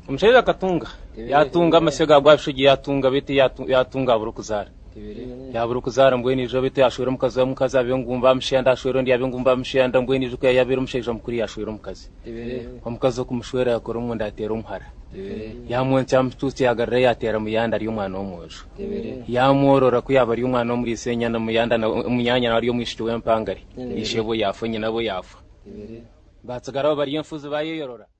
Umushayira akatunga yatunga amasega gwabishugiye yatunga bite yatunga burukuzara yaburukuzara mbwe nijo bite yashwira mukazi abiyo ngumva amshenda ashwira ndi abiyo ngumva amshenda mbwe nijo ko yabira umusheje mukuri yashwira mukazi omukazi ko kumushwera yakora umunda atera umhara yamwonse amtutse yagarra yatera muyanda ari umwana w'umujo yamworora ko yaba ari umwana wo muri Senya na muyanda na umunyanya ari yo mwishito w'empangari ishebo yafonye nabo yafa batsagara bari yemfuze bayeyorora